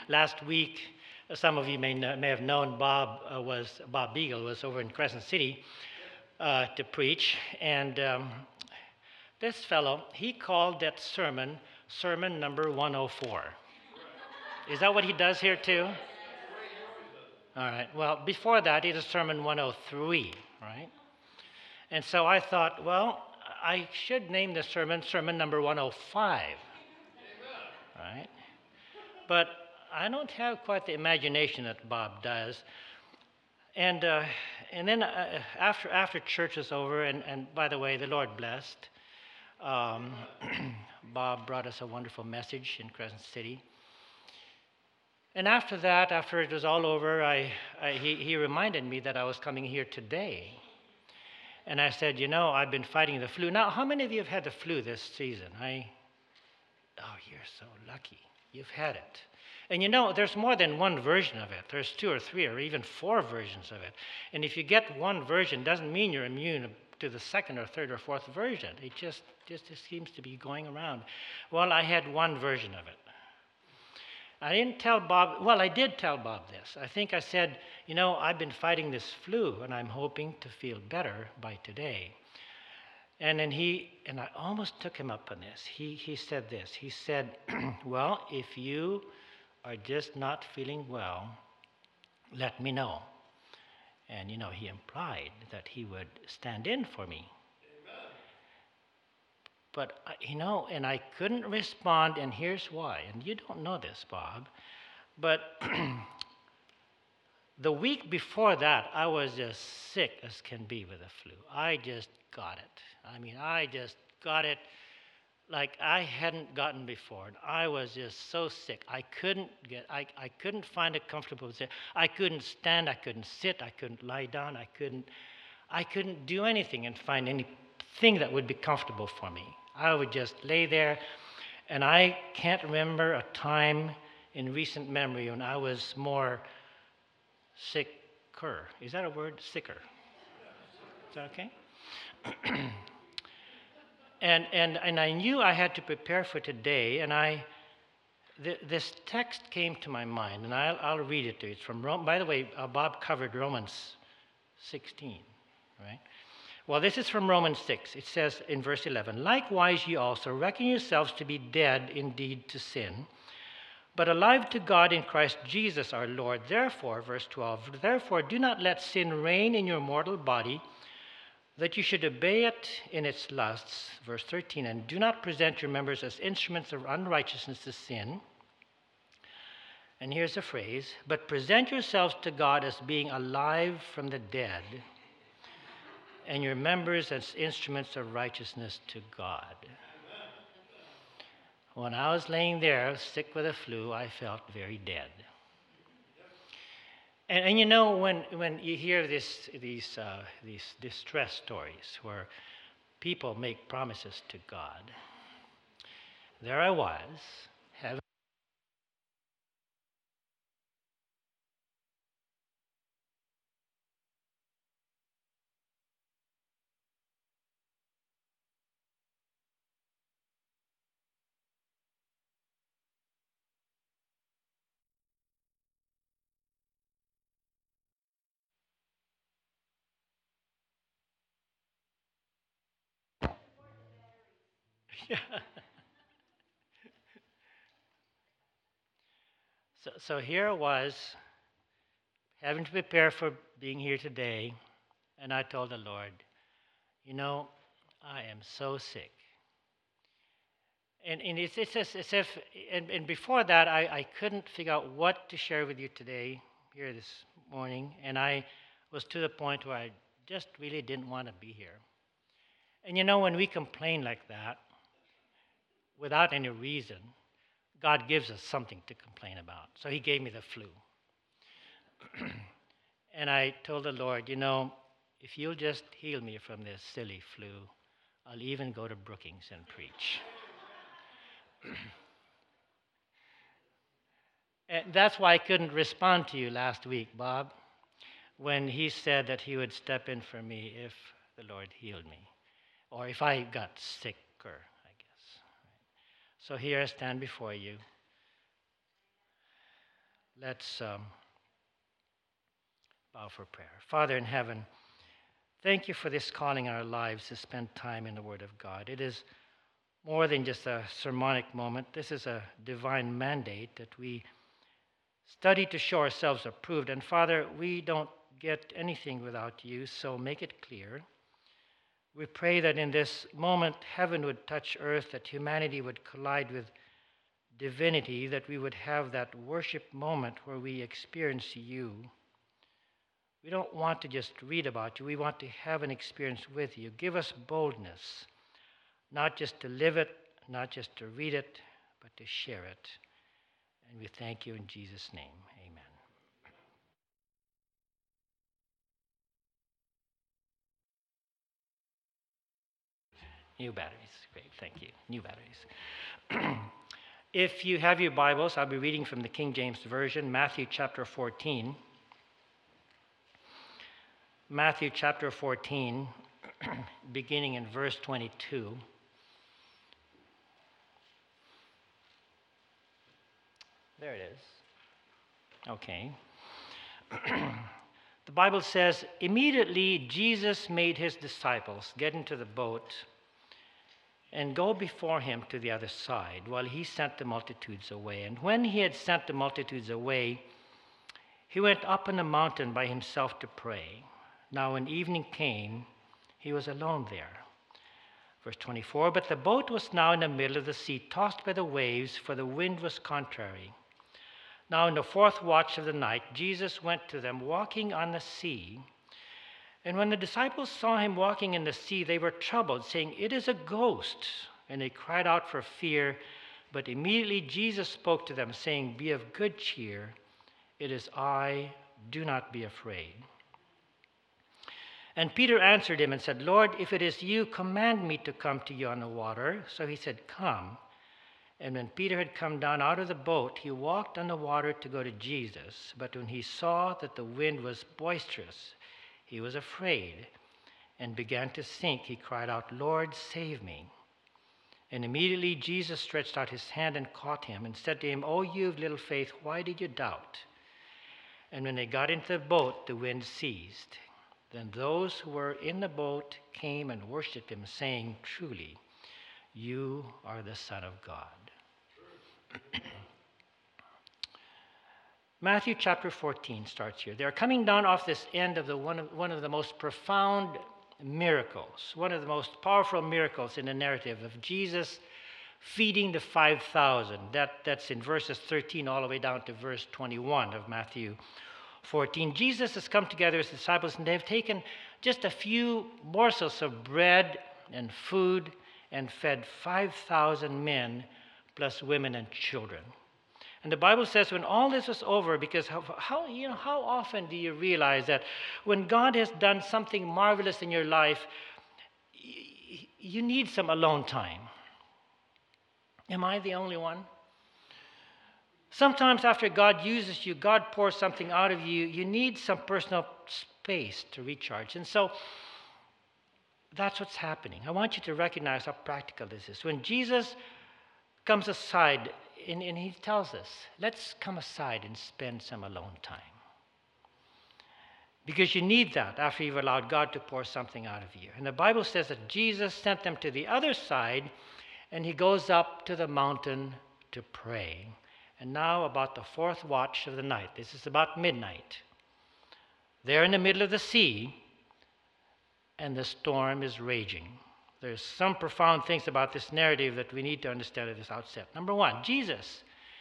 Last week, some of you may have known Bob Beagle was over in Crescent City to preach, and this fellow, he called that sermon number 104. Is that what he does here too? All right. Well, before that, he did sermon 103, right? And so I thought, well, I should name the sermon number 105, right? But I don't have quite the imagination that Bob does. And then after church is over, and by the way, the Lord blessed, Bob brought us a wonderful message in Crescent City. And after that, after it was all over, he reminded me that I was coming here today. And I said, you know, I've been fighting the flu. Now, how many of you have had the flu this season? Oh, you're so lucky. You've had it. And you know, there's more than one version of it. There's 2 or 3 or even 4 versions of it. And if you get one version, doesn't mean you're immune to the 2nd or 3rd or 4th version. It just seems to be going around. Well, I had one version of it. I didn't tell Bob, well, I did tell Bob this. I think I said, you know, I've been fighting this flu, and I'm hoping to feel better by today. And then I almost took him up on this. He said this. He said, well, if you are just not feeling well, let me know. And, you know, he implied that he would stand in for me. But, you know, and I couldn't respond, and here's why. And you don't know this, Bob, but the week before that, I was just sick as can be with the flu. I just got it. I mean, I just got it like I hadn't gotten before. I was just so sick. I couldn't find a comfortable position. I couldn't stand, I couldn't sit, I couldn't lie down, I couldn't do anything and find anything that would be comfortable for me. I would just lay there, and I can't remember a time in recent memory when I was more sicker. Is that a word? Sicker. Is that okay? and I knew I had to prepare for today, and this text came to my mind, and I'll read it to you. It's from Rome. By the way, Bob covered Romans 16, right? Well, this is from Romans 6. It says in verse 11, likewise ye also reckon yourselves to be dead indeed to sin, but alive to God in Christ Jesus our Lord. Therefore, verse 12, therefore do not let sin reign in your mortal body, that you should obey it in its lusts. Verse 13, and do not present your members as instruments of unrighteousness to sin. And here's a phrase, but present yourselves to God as being alive from the dead, and your members as instruments of righteousness to God. When I was laying there, sick with the flu, I felt very dead. And you know, when you hear these distress stories where people make promises to God, there I was, having yeah. So here I was, having to prepare for being here today, and I told the Lord, you know, I am so sick. And it's as if, and before that, I couldn't figure out what to share with you today, here this morning, and I was to the point where I just really didn't want to be here. And you know, when we complain like that, without any reason, God gives us something to complain about. So he gave me the flu. And I told the Lord, you know, if you'll just heal me from this silly flu, I'll even go to Brookings and preach. And that's why I couldn't respond to you last week, Bob, when he said that he would step in for me if the Lord healed me, or if I got sicker, I guess. So here I stand before you. Let's bow for prayer. Father in heaven, thank you for this calling in our lives to spend time in the Word of God. It is more than just a sermonic moment. This is a divine mandate that we study to show ourselves approved. And Father, we don't get anything without you, so make it clear. We pray that in this moment, heaven would touch earth, that humanity would collide with divinity, that we would have that worship moment where we experience you. We don't want to just read about you. We want to have an experience with you. Give us boldness, not just to live it, not just to read it, but to share it. And we thank you in Jesus' name. Amen. New batteries. Great. Thank you. New batteries. If you have your Bibles, I'll be reading from the King James Version, Matthew chapter 14. Matthew chapter 14, beginning in verse 22. There it is. Okay. The Bible says, immediately Jesus made his disciples get into the boat and go before him to the other side while he sent the multitudes away. And when he had sent the multitudes away, he went up on a mountain by himself to pray. Now when evening came, he was alone there. Verse 24, but the boat was now in the middle of the sea, tossed by the waves, for the wind was contrary. Now in the fourth watch of the night, Jesus went to them walking on the sea. And when the disciples saw him walking in the sea, they were troubled, saying, it is a ghost. And they cried out for fear. But immediately Jesus spoke to them, saying, be of good cheer. It is I, do not be afraid. And Peter answered him and said, Lord, if it is you, command me to come to you on the water. So he said, come. And when Peter had come down out of the boat, he walked on the water to go to Jesus. But when he saw that the wind was boisterous, he was afraid and began to sink. He cried out, Lord, save me. And immediately Jesus stretched out his hand and caught him and said to him, O you of little faith, why did you doubt? And when they got into the boat, the wind ceased. Then those who were in the boat came and worshipped him, saying, truly, you are the Son of God. Matthew chapter 14 starts here. They're coming down off this end of one of the most profound miracles, one of the most powerful miracles in the narrative of Jesus feeding the 5,000. That's in verses 13 all the way down to verse 21 of Matthew 14. Jesus has come together with his disciples, and they've taken just a few morsels of bread and food and fed 5,000 men plus women and children. And the Bible says when all this was over, because how often do you realize that when God has done something marvelous in your life, you need some alone time? Am I the only one? Sometimes after God uses you, God pours something out of you, you need some personal space to recharge. And so that's what's happening. I want you to recognize how practical this is. When Jesus comes aside, and he tells us, let's come aside and spend some alone time. Because you need that after you've allowed God to pour something out of you. And the Bible says that Jesus sent them to the other side, and he goes up to the mountain to pray. And now about the fourth watch of the night. This is about midnight. They're in the middle of the sea, and the storm is raging. There's some profound things about this narrative that we need to understand at this outset. Number one, Jesus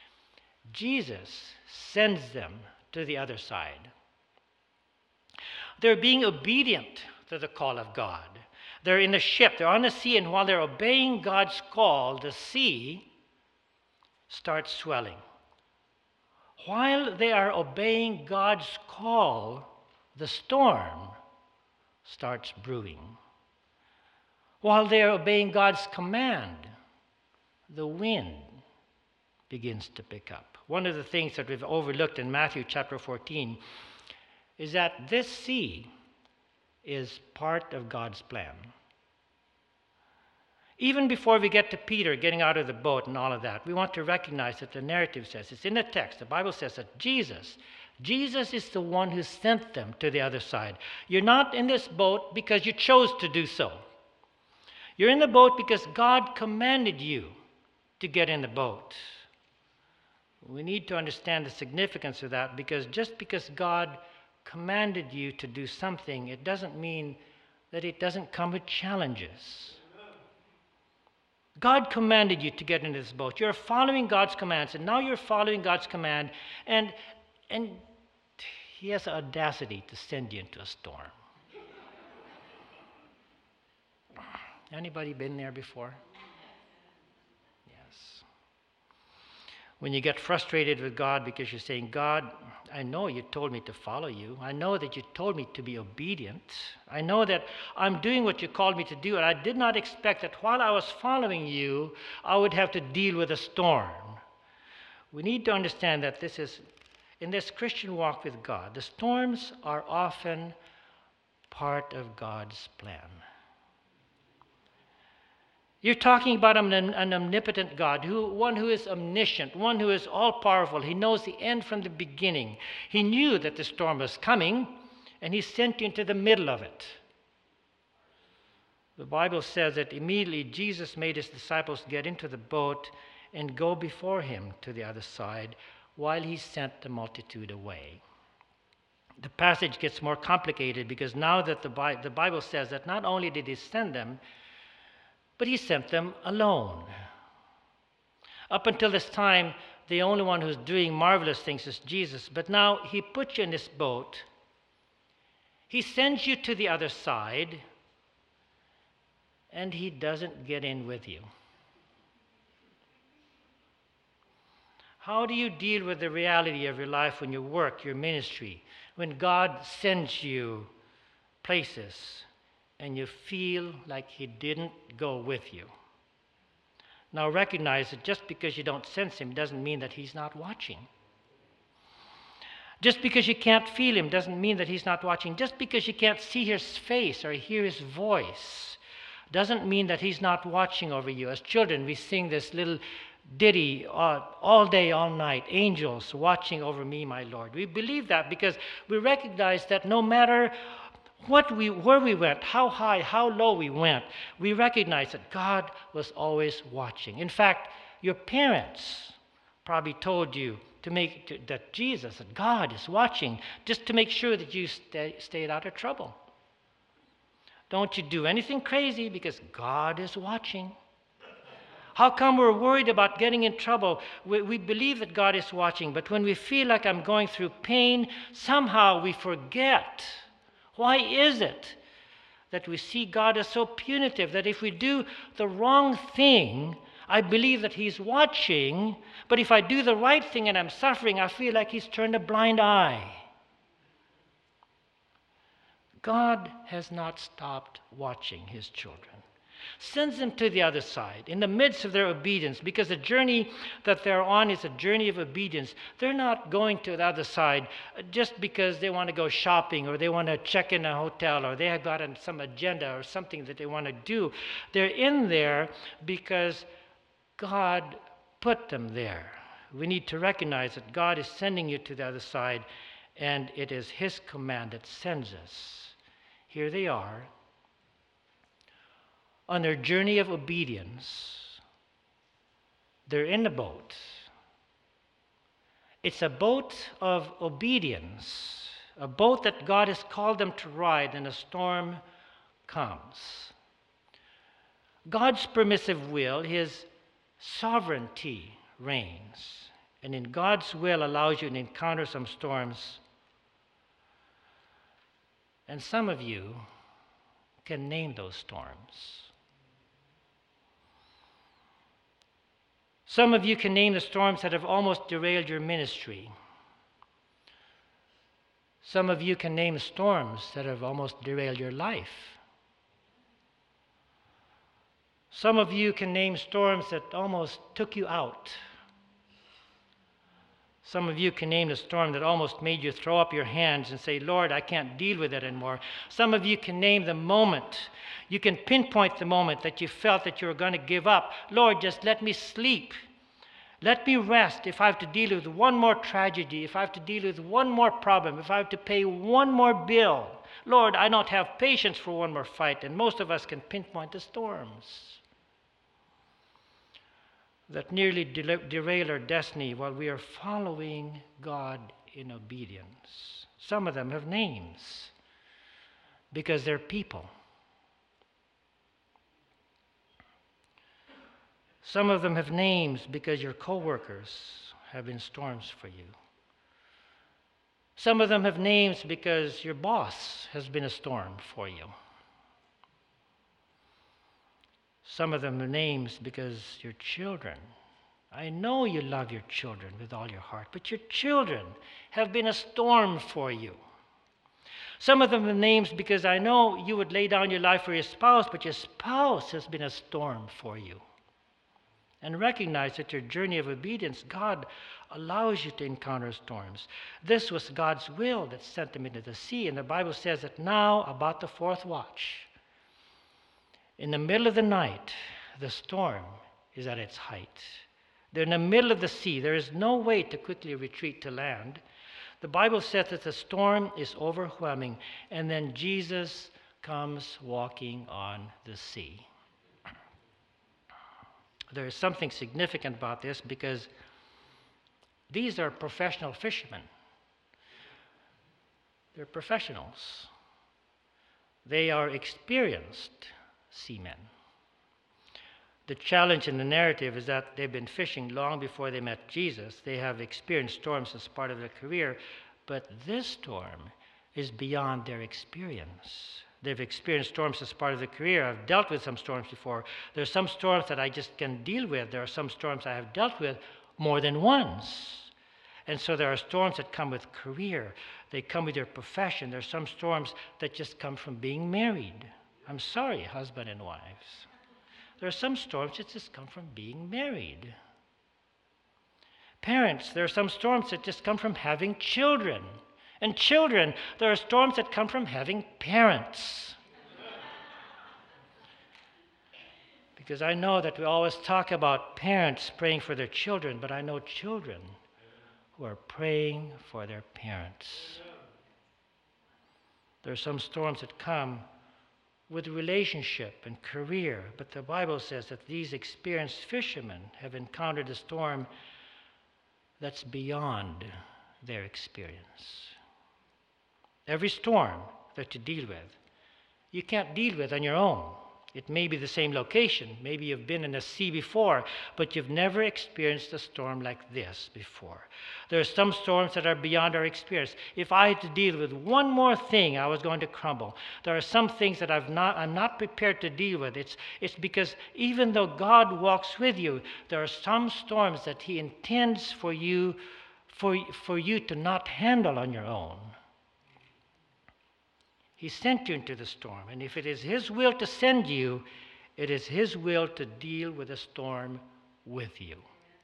sends them to the other side. They're being obedient to the call of God. They're in the ship, they're on the sea, and while they're obeying God's call, the sea starts swelling. While they are obeying God's call, the storm starts brewing. While they are obeying God's command, the wind begins to pick up. One of the things that we've overlooked in Matthew chapter 14 is that this sea is part of God's plan. Even before we get to Peter getting out of the boat and all of that, we want to recognize that the narrative says, it's in the text, the Bible says that Jesus is the one who sent them to the other side. You're not in this boat because you chose to do so. You're in the boat because God commanded you to get in the boat. We need to understand the significance of that, because just because God commanded you to do something, it doesn't mean that it doesn't come with challenges. God commanded you to get into this boat. You're following God's commands, and now you're following God's command, and He has the audacity to send you into a storm. Anybody been there before? Yes. When you get frustrated with God because you're saying, God, I know you told me to follow you. I know that you told me to be obedient. I know that I'm doing what you called me to do, and I did not expect that while I was following you, I would have to deal with a storm. We need to understand that in this Christian walk with God, the storms are often part of God's plan. You're talking about an omnipotent God, one who is omniscient, one who is all-powerful. He knows the end from the beginning. He knew that the storm was coming, and He sent you into the middle of it. The Bible says that immediately Jesus made His disciples get into the boat and go before Him to the other side while He sent the multitude away. The passage gets more complicated because now that the Bible says that not only did He send them, but He sent them alone. Up until this time, the only one who's doing marvelous things is Jesus. But now He puts you in this boat. He sends you to the other side, and He doesn't get in with you. How do you deal with the reality of your life when you work, your ministry, when God sends you places and you feel like He didn't go with you? Now recognize that just because you don't sense Him doesn't mean that He's not watching. Just because you can't feel Him doesn't mean that He's not watching. Just because you can't see His face or hear His voice doesn't mean that He's not watching over you. As children, we sing this little ditty all day, all night, angels watching over me, my Lord. We believe that because we recognize that no matter where we went, how high, how low we went, we recognize that God was always watching. In fact, your parents probably told you that God is watching, just to make sure that you stayed out of trouble. Don't you do anything crazy because God is watching. How come we're worried about getting in trouble? We believe that God is watching, but when we feel like I'm going through pain, somehow we forget. Why is it that we see God as so punitive that if we do the wrong thing, I believe that He's watching, but if I do the right thing and I'm suffering, I feel like He's turned a blind eye? God has not stopped watching His children. Sends them to the other side in the midst of their obedience, because the journey that they're on is a journey of obedience. They're not going to the other side just because they want to go shopping or they want to check in a hotel or they have got some agenda or something that they want to do. They're in there because God put them there. We need to recognize that God is sending you to the other side, and it is His command that sends us. Here they are on their journey of obedience. They're in the boat. It's a boat of obedience, a boat that God has called them to ride, and a storm comes. God's permissive will, His sovereignty reigns, and in God's will allows you to encounter some storms. And some of you can name those storms. Some of you can name the storms that have almost derailed your ministry. Some of you can name storms that have almost derailed your life. Some of you can name storms that almost took you out. Some of you can name the storm that almost made you throw up your hands and say, Lord, I can't deal with it anymore. Some of you can name the moment. You can pinpoint the moment that you felt that you were going to give up. Lord, just let me sleep. Let me rest. If I have to deal with one more tragedy, if I have to deal with one more problem, if I have to pay one more bill, Lord, I don't have patience for one more fight. And most of us can pinpoint the storms that nearly derail our destiny while we are following God in obedience. Some of them have names because they're people. Some of them have names because your coworkers have been storms for you. Some of them have names because your boss has been a storm for you. Some of them have names because your children. I know you love your children with all your heart, but your children have been a storm for you. Some of them have names because I know you would lay down your life for your spouse, but your spouse has been a storm for you. And recognize that your journey of obedience, God allows you to encounter storms. This was God's will that sent them into the sea. And the Bible says that now, about the fourth watch, in the middle of the night, the storm is at its height. They're in the middle of the sea. There is no way to quickly retreat to land. The Bible says that the storm is overwhelming, and then Jesus comes walking on the sea. There is something significant about this because these are professional fishermen. They're professionals. They are experienced seamen. The challenge in the narrative is that they've been fishing long before they met Jesus. They have experienced storms as part of their career, but this storm is beyond their experience. They've experienced storms as part of their career. I've dealt with some storms before. There are some storms that I just can deal with. There are some storms I have dealt with more than once. And so there are storms that come with career. They come with your profession. There are some storms that just come from being married. I'm sorry, husband and wives. There are some storms that just come from being married. Parents, there are some storms that just come from having children. And children, there are storms that come from having parents. Because I know that we always talk about parents praying for their children, but I know children who are praying for their parents. There are some storms that come with relationship and career, but the Bible says that these experienced fishermen have encountered a storm that's beyond their experience. Every storm that you deal with, you can't deal with on your own. It may be the same location. Maybe you've been in the sea before, but you've never experienced a storm like this before. There are some storms that are beyond our experience. If I had to deal with one more thing, I was going to crumble. There are some things that I'm not prepared to deal with. It's because even though God walks with you, there are some storms that He intends for you to not handle on your own. He sent you into the storm, and if it is His will to send you, it is His will to deal with the storm with you.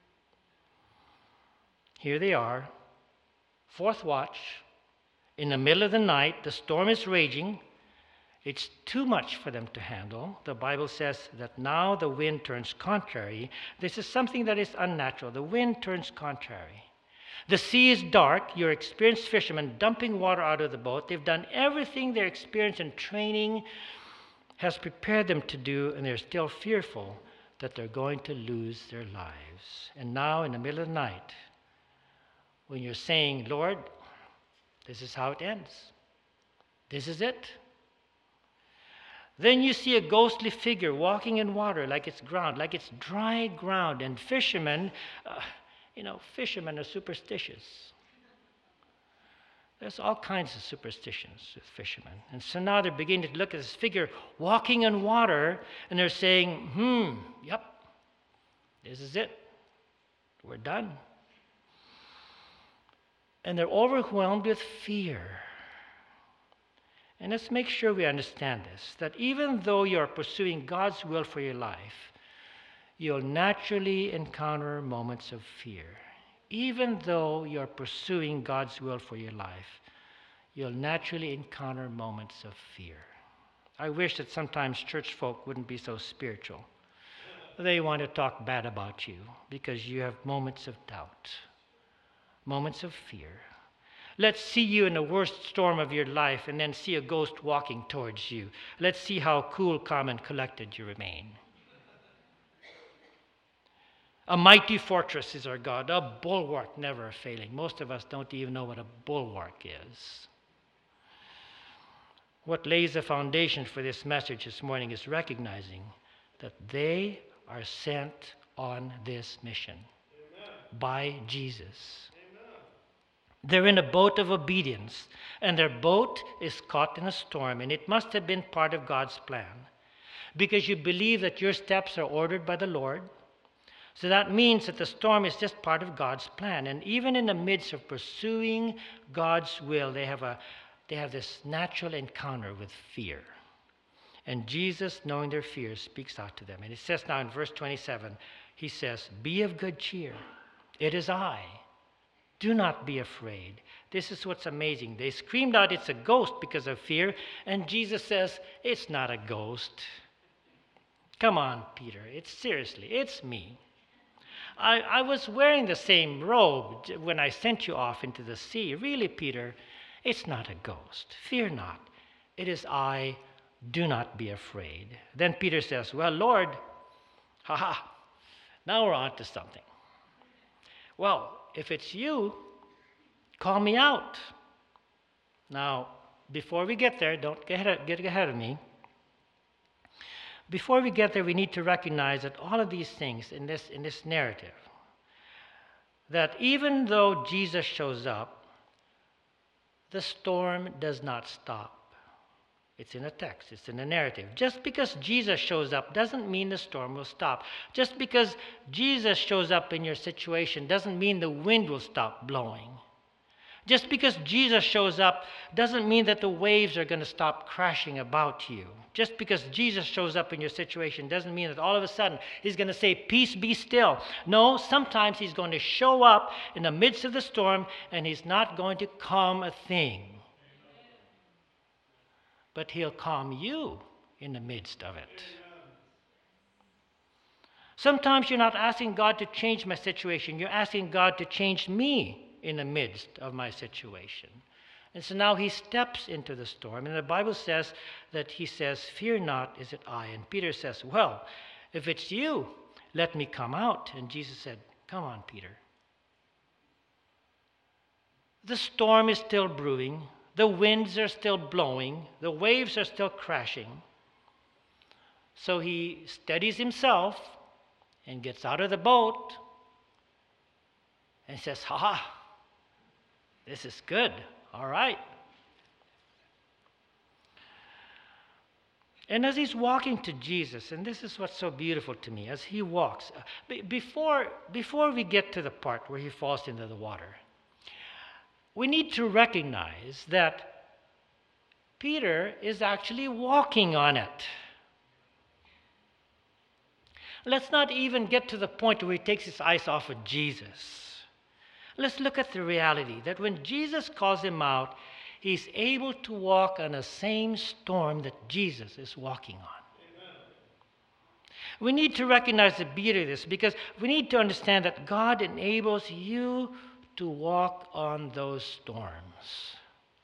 Here they are, fourth watch, in the middle of the night, the storm is raging. It's too much for them to handle. The Bible says that now the wind turns contrary. This is something that is unnatural. The wind turns contrary. The sea is dark. Your experienced fishermen dumping water out of the boat. They've done everything their experience and training has prepared them to do, and they're still fearful that they're going to lose their lives. And now, in the middle of the night, when you're saying, Lord, this is how it ends. This is it. Then you see a ghostly figure walking in water like it's ground, like it's dry ground, and fishermen... fishermen are superstitious. There's all kinds of superstitions with fishermen. And so now they're beginning to look at this figure walking in water, and they're saying, yep, this is it. We're done. And they're overwhelmed with fear. And let's make sure we understand this, that even though you're pursuing God's will for your life, you'll naturally encounter moments of fear. even though you're pursuing God's will for your life, you'll naturally encounter moments of fear. I wish that sometimes church folk wouldn't be so spiritual. They want to talk bad about you because you have moments of doubt, moments of fear. Let's see you in the worst storm of your life and then see a ghost walking towards you. Let's see how cool, calm, and collected you remain. A mighty fortress is our God, a bulwark never failing. Most of us don't even know what a bulwark is. What lays the foundation for this message this morning is recognizing that they are sent on this mission by Jesus. They're in a boat of obedience, and their boat is caught in a storm, and it must have been part of God's plan because you believe that your steps are ordered by the Lord. So that means that the storm is just part of God's plan. And even in the midst of pursuing God's will, they have this natural encounter with fear. And Jesus, knowing their fears, speaks out to them. And it says now in verse 27, he says, "Be of good cheer. It is I. Do not be afraid." This is what's amazing. They screamed out, "It's a ghost," because of fear. And Jesus says, "It's not a ghost. Come on, Peter. Seriously, it's me. I was wearing the same robe when I sent you off into the sea. Really, Peter, it's not a ghost. Fear not. It is I. Do not be afraid." Then Peter says, "Well, Lord, now we're on to something. Well, if it's you, call me out." Now, before we get there, don't get ahead of me. Before we get there, we need to recognize that all of these things in this narrative, that even though Jesus shows up, the storm does not stop. It's in the text, it's in the narrative. Just because Jesus shows up doesn't mean the storm will stop. Just because Jesus shows up in your situation doesn't mean the wind will stop blowing. Just because Jesus shows up doesn't mean that the waves are going to stop crashing about you. Just because Jesus shows up in your situation doesn't mean that all of a sudden he's going to say, "Peace, be still." No, sometimes he's going to show up in the midst of the storm and he's not going to calm a thing. But he'll calm you in the midst of it. Sometimes you're not asking God to change my situation. You're asking God to change me in the midst of my situation. And so now he steps into the storm. And the Bible says that he says, "Fear not, is it I?" And Peter says, "Well, if it's you, let me come out." And Jesus said, "Come on, Peter." The storm is still brewing. The winds are still blowing. The waves are still crashing. So he steadies himself and gets out of the boat and says, this is good. All right. And as he's walking to Jesus, and this is what's so beautiful to me, as he walks, before we get to the part where he falls into the water, we need to recognize that Peter is actually walking on it. Let's not even get to the point where he takes his eyes off of Jesus. Let's look at the reality that when Jesus calls him out, he's able to walk on the same storm that Jesus is walking on. Amen. We need to recognize the beauty of this because we need to understand that God enables you to walk on those storms.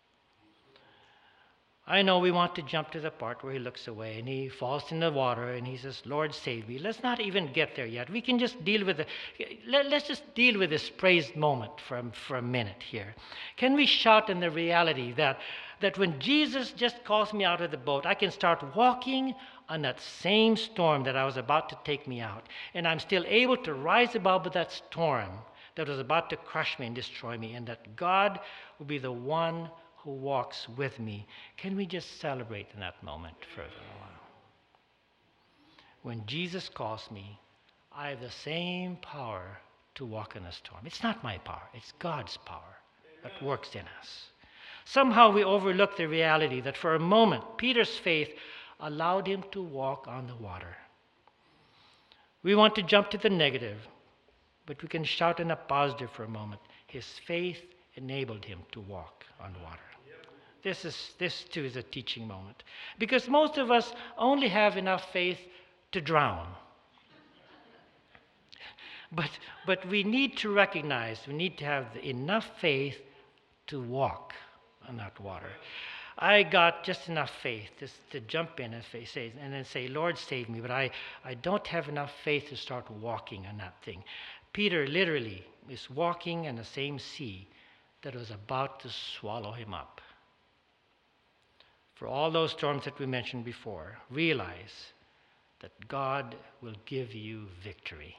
I know we want to jump to the part where he looks away and he falls in the water and he says, "Lord, save me." Let's not even get there yet. We can just deal with let's just deal with this praised moment for a minute here. Can we shout in the reality that when Jesus just calls me out of the boat, I can start walking on that same storm that I was about to take me out, and I'm still able to rise above that storm that was about to crush me and destroy me, and that God will be the one who walks with me. Can we just celebrate in that moment for a while? When Jesus calls me, I have the same power to walk in a storm. It's not my power, it's God's power that works in us. Somehow we overlook the reality that for a moment, Peter's faith allowed him to walk on the water. We want to jump to the negative, But we can shout in a positive for a moment. His faith enabled him to walk on water. This too is a teaching moment. Because most of us only have enough faith to drown. But we need to recognize, we need to have enough faith to walk on that water. I got just enough faith just to jump in and then say, Lord, save me. But I don't have enough faith to start walking on that thing. Peter literally is walking in the same sea that was about to swallow him up. For all those storms that we mentioned before, realize that God will give you victory.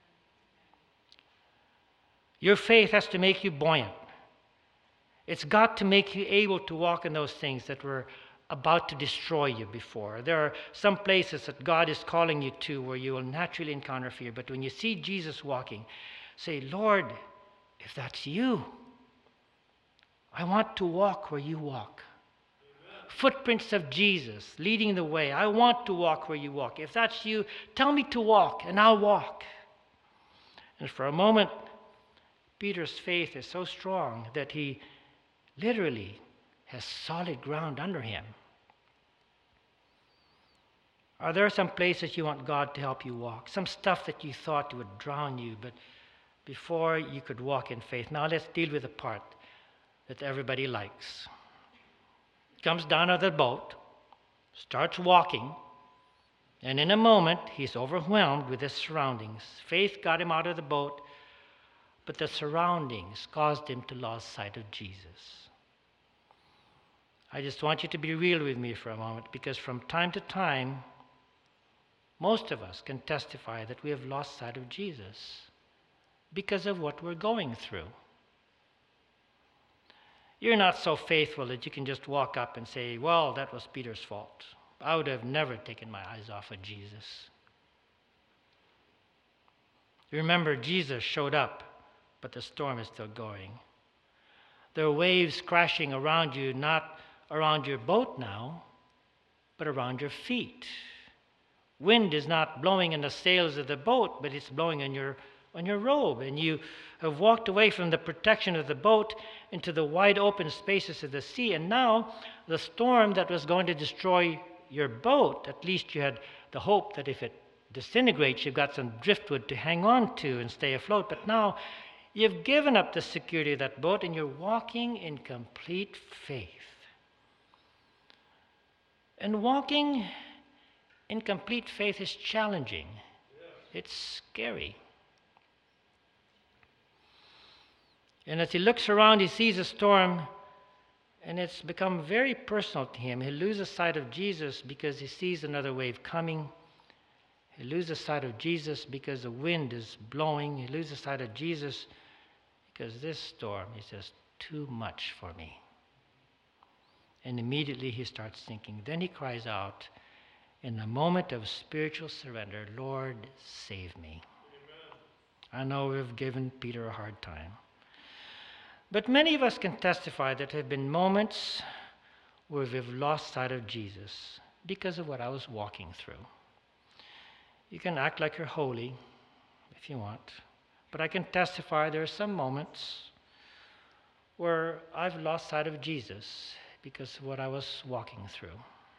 Your faith has to make you buoyant. It's got to make you able to walk in those things that were about to destroy you before. There are some places that God is calling you to where you will naturally encounter fear. But when you see Jesus walking, say, Lord, if that's you, I want to walk where you walk. Footprints of Jesus leading the way. I want to walk where you walk. If that's you, tell me to walk, and I'll walk. And for a moment, Peter's faith is so strong that he literally has solid ground under him. Are there some places you want God to help you walk? Some stuff that you thought would drown you, but before you could walk in faith. Now let's deal with the part that everybody likes. Comes down out of the boat, starts walking, and in a moment he's overwhelmed with his surroundings. Faith got him out of the boat, but the surroundings caused him to lose sight of Jesus. I just want you to be real with me for a moment, because from time to time, most of us can testify that we have lost sight of Jesus because of what we're going through. You're not so faithful that you can just walk up and say, well, that was Peter's fault. I would have never taken my eyes off of Jesus. You remember, Jesus showed up, but the storm is still going. There are waves crashing around you, not around your boat now, but around your feet. Wind is not blowing in the sails of the boat, but it's blowing on your robe, and you have walked away from the protection of the boat into the wide open spaces of the sea, and now the storm that was going to destroy your boat, at least you had the hope that if it disintegrates, you've got some driftwood to hang on to and stay afloat, but now you've given up the security of that boat and you're walking in complete faith. And walking in complete faith is challenging. It's scary. And as he looks around, he sees a storm, and it's become very personal to him. He loses sight of Jesus because he sees another wave coming. He loses sight of Jesus because the wind is blowing. He loses sight of Jesus because this storm is just too much for me. And immediately he starts thinking. Then he cries out in a moment of spiritual surrender, Lord, save me. Amen. I know we've given Peter a hard time. But many of us can testify that there have been moments where we've lost sight of Jesus because of what I was walking through. You can act like you're holy if you want, but I can testify there are some moments where I've lost sight of Jesus because of what I was walking through.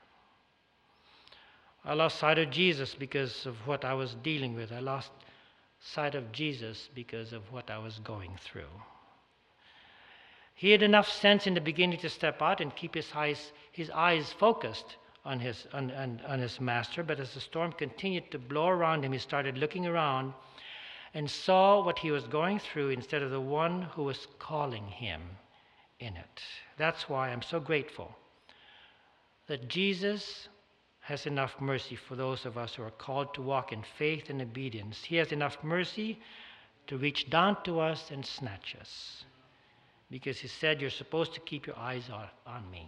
I lost sight of Jesus because of what I was dealing with. I lost sight of Jesus because of what I was going through. He had enough sense in the beginning to step out and keep his eyes focused on his master, but as the storm continued to blow around him, he started looking around and saw what he was going through instead of the one who was calling him in it. That's why I'm so grateful that Jesus has enough mercy for those of us who are called to walk in faith and obedience. He has enough mercy to reach down to us and snatch us, because he said, you're supposed to keep your eyes on me.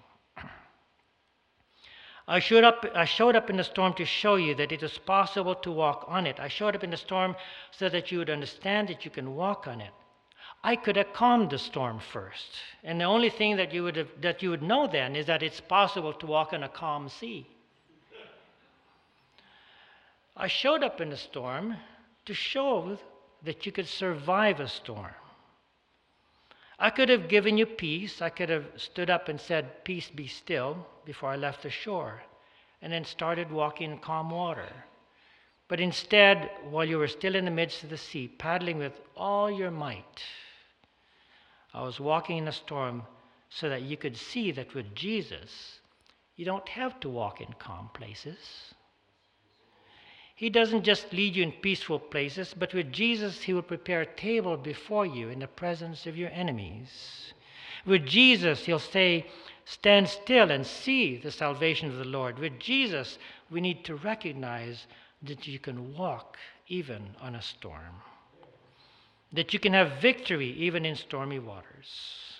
I showed up in the storm to show you that it is possible to walk on it. I showed up in the storm so that you would understand that you can walk on it. I could have calmed the storm first. And the only thing that you would know then is that it's possible to walk on a calm sea. I showed up in the storm to show that you could survive a storm. I could have given you peace. I could have stood up and said, "Peace, be still," before I left the shore, and then started walking in calm water. But instead, while you were still in the midst of the sea, paddling with all your might, I was walking in a storm so that you could see that with Jesus, you don't have to walk in calm places. He doesn't just lead you in peaceful places, but with Jesus, he will prepare a table before you in the presence of your enemies. With Jesus, he'll say, "Stand still and see the salvation of the Lord." With Jesus, we need to recognize that you can walk even on a storm, that you can have victory even in stormy waters.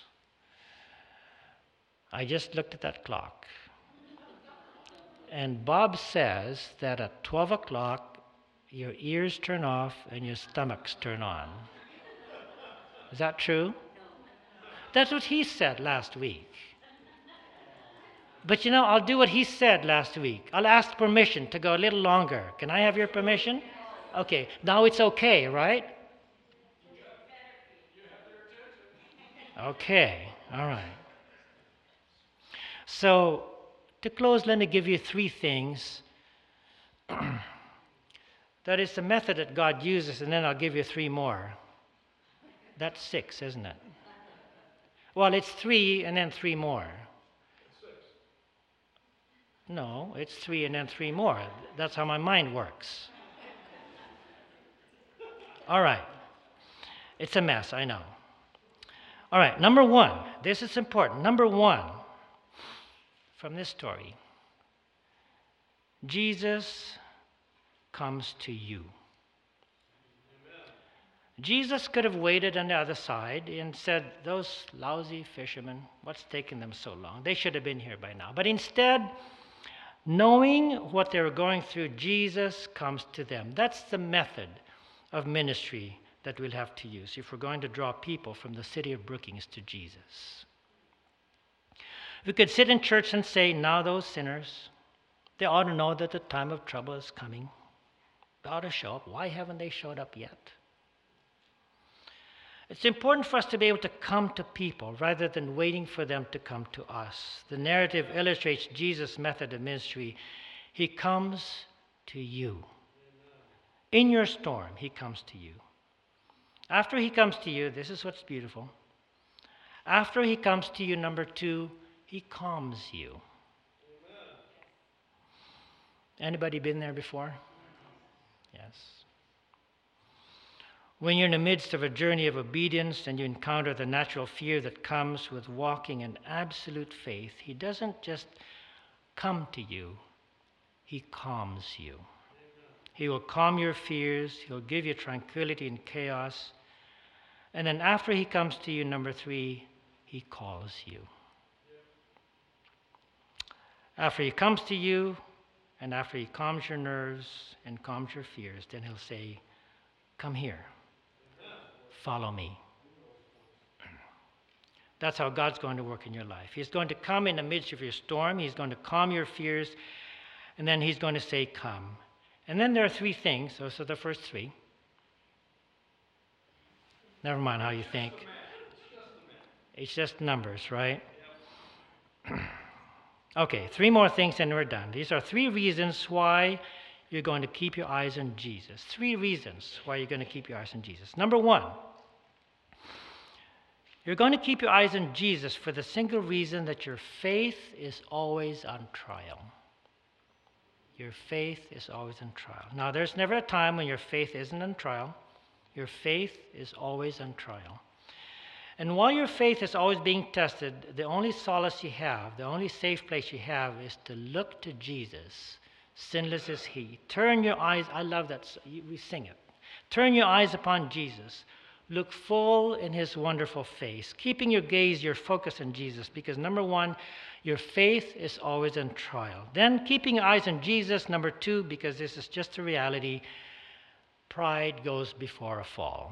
I just looked at that clock. And Bob says that at 12 o'clock, your ears turn off and your stomachs turn on. Is that true? That's what he said last week. But I'll do what he said last week. I'll ask permission to go a little longer. Can I have your permission? Okay, now it's okay, right? Okay, all right. So, to close, let me give you 3 things. That is the method that God uses, and then I'll give you 3 more. That's 6, isn't it? Well, it's 3 and then 3 more. No, it's 3 and then 3 more. That's how my mind works. All right. It's a mess, I know. All right, number 1. This is important. Number 1, from this story, Jesus comes to you. Jesus could have waited on the other side and said, "Those lousy fishermen, what's taking them so long? They should have been here by now." But instead, knowing what they were going through, Jesus comes to them. That's the method of ministry that we'll have to use if we're going to draw people from the city of Brookings to Jesus. We could sit in church and say, "Now those sinners, they ought to know that the time of trouble is coming. They ought to show up. Why haven't they showed up yet?" It's important for us to be able to come to people rather than waiting for them to come to us. The narrative illustrates Jesus' method of ministry. He comes to you. In your storm, he comes to you. After he comes to you, this is what's beautiful. After he comes to you, number 2, he calms you. Anybody been there before? Yes. When you're in the midst of a journey of obedience and you encounter the natural fear that comes with walking in absolute faith, he doesn't just come to you, he calms you. He will calm your fears, he'll give you tranquility in chaos. And then after he comes to you, number 3, he calls you. After he comes to you, and after he calms your nerves and calms your fears, then he'll say, "Come here. Follow me." That's how God's going to work in your life. He's going to come in the midst of your storm. He's going to calm your fears. And then he's going to say, "Come." And then there are 3 things. Those are the first 3. Never mind how you think. It's just numbers, right? Okay, 3 more things and we're done. These are 3 reasons why you're going to keep your eyes on Jesus. 3 reasons why you're going to keep your eyes on Jesus. Number 1, you're going to keep your eyes on Jesus for the single reason that your faith is always on trial. Your faith is always on trial. Now, there's never a time when your faith isn't on trial. Your faith is always on trial. And while your faith is always being tested, the only solace you have, the only safe place you have is to look to Jesus. Sinless is he. Turn your eyes, I love that, we sing it. Turn your eyes upon Jesus. Look full in his wonderful face, keeping your gaze, your focus on Jesus, because number 1, your faith is always in trial. Then keeping your eyes on Jesus, number 2, because this is just a reality, pride goes before a fall.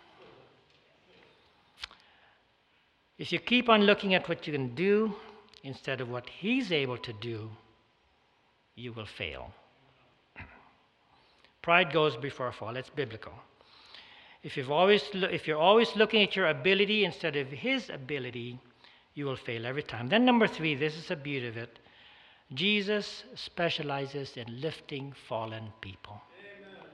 If you keep on looking at what you can do instead of what he's able to do, you will fail. Pride goes before a fall. It's biblical. If you're always looking at your ability instead of His ability, you will fail every time. Then number 3, this is the beauty of it. Jesus specializes in lifting fallen people. Amen.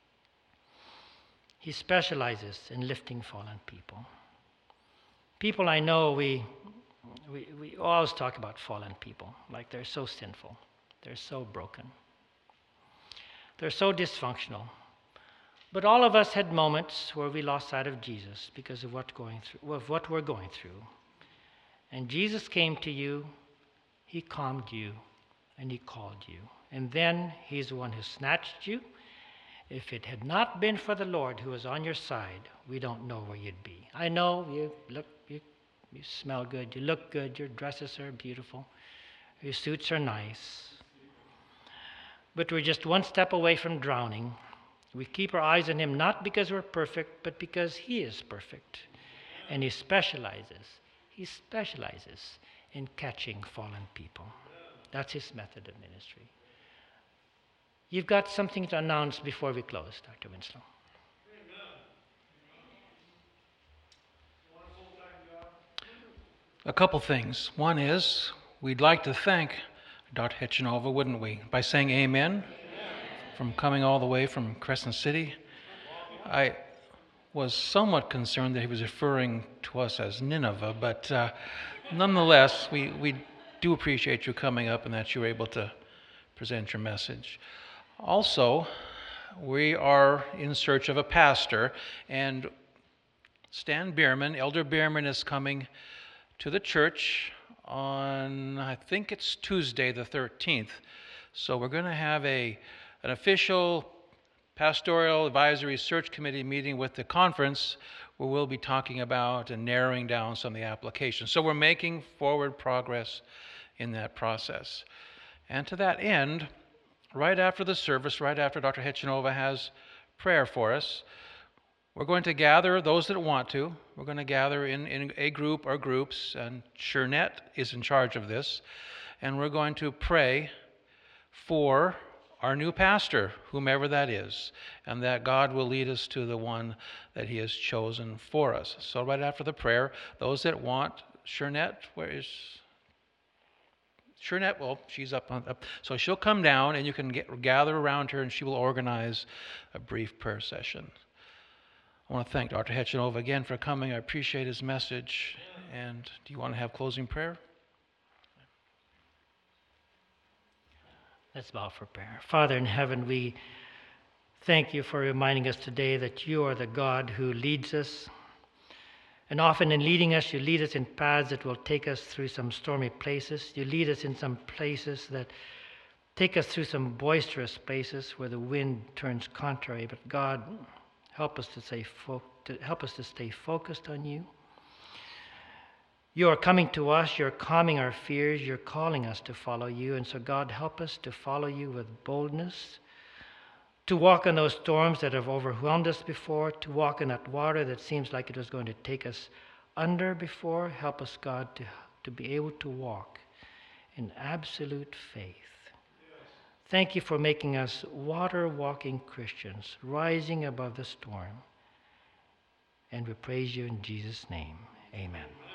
He specializes in lifting fallen people. People I know, we always talk about fallen people, like they're so sinful, they're so broken, they're so dysfunctional. But all of us had moments where we lost sight of Jesus because of what we're going through. And Jesus came to you, He calmed you, and He called you. And then He's the one who snatched you. If it had not been for the Lord who was on your side, we don't know where you'd be. I know you smell good, you look good, your dresses are beautiful, your suits are nice. But we're just one step away from drowning. We keep our eyes on Him not because we're perfect, but because He is perfect. And He specializes in catching fallen people. That's His method of ministry. You've got something to announce before we close, Dr. Winslow. A couple things. One is, we'd like to thank Dr. Hechanova, wouldn't we, by saying amen? From coming all the way from Crescent City. I was somewhat concerned that he was referring to us as Nineveh, but nonetheless, we do appreciate you coming up and that you were able to present your message. Also, we are in search of a pastor, and Stan Bierman, Elder Bierman, is coming to the church on, I think it's Tuesday the 13th. So we're going to have an official pastoral advisory search committee meeting with the conference where we'll be talking about and narrowing down some of the applications. So we're making forward progress in that process. And to that end, right after the service, right after Dr. Hechanova has prayer for us, we're going to gather those that want to. We're going to gather in a group or groups, and Shernette is in charge of this, and we're going to pray for our new pastor, whomever that is, and that God will lead us to the one that He has chosen for us. So right after the prayer, those that want, Shernette, where is Shernette? Well, she's up. So she'll come down, and you can gather around her, and she will organize a brief prayer session. I want to thank Dr. Hechanova again for coming. I appreciate his message. And do you want to have closing prayer? Let's bow for prayer. Father in heaven, we thank You for reminding us today that You are the God who leads us. And often in leading us, You lead us in paths that will take us through some stormy places. You lead us in some places that take us through some boisterous places where the wind turns contrary. But God, help us to stay focused on You. You are coming to us, You're calming our fears, You're calling us to follow You. And so God, help us to follow You with boldness, to walk in those storms that have overwhelmed us before, to walk in that water that seems like it was going to take us under before. Help us, God, to be able to walk in absolute faith. Thank You for making us water-walking Christians, rising above the storm. And we praise You in Jesus' name. Amen.